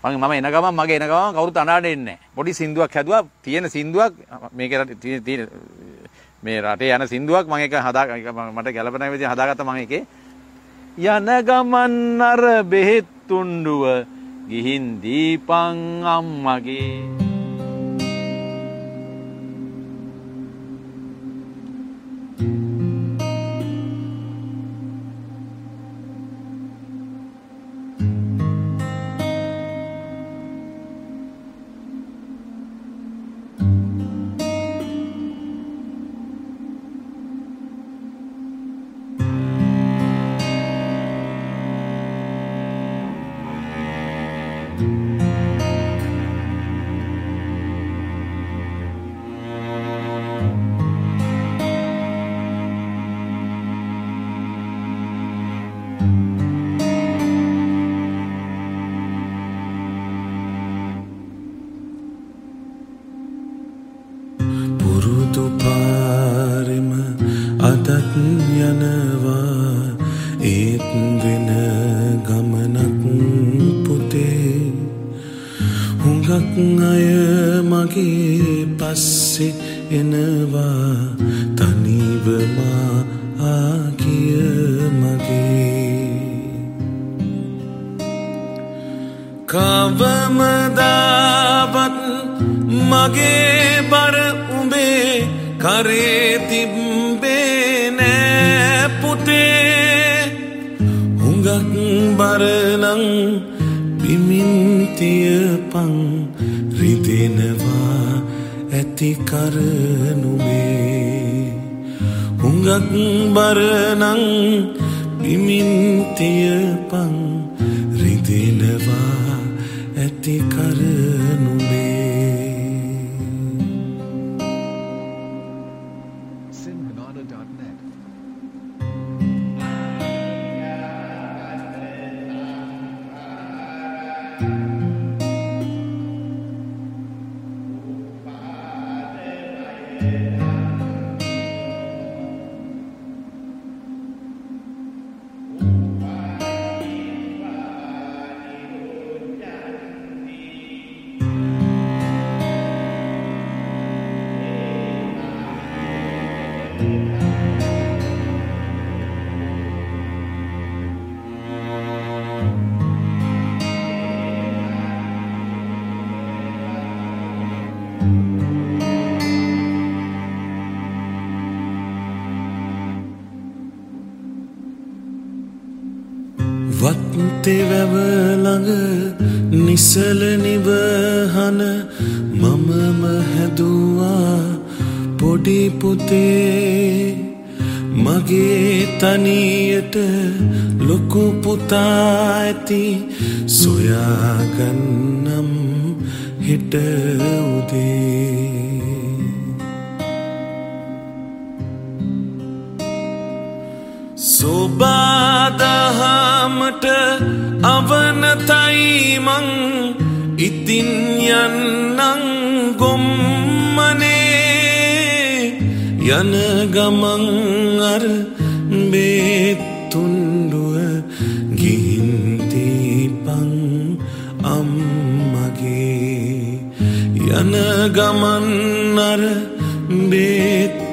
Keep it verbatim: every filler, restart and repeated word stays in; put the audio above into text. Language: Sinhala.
මම මම එන ගමන් මගේ එන ගමන් කවුරුත් අඬන්නේ නැහැ. පොඩි සින්දුවක් හැදුවා. තියෙන සින්දුවක් මේක තියෙන මේ රටේ යන සින්දුවක් මම එක හදා මට ගැළපෙන විදිහට හදාගත්තා මම එකේ. යන ගමන් අර බෙහෙත් තුණ්ඩුව ගිහින් දීපන් අම්මගේ. වත්තේවැව ළඟ නිසල නිවහන මමම හැදුවා පොඩි පුතේ මගේ තනියට ලොකු පුතා ඇති සොයාගන්නම් හෙට උදේ සෝබාදහමට අවනතයි මං ඉතින් යන්නං ගොම්මනේ යන ගමන් අර බේතුණ්ඩුව ගිහින් දීපන් අම්මගේ යන ගමන් අර බේත්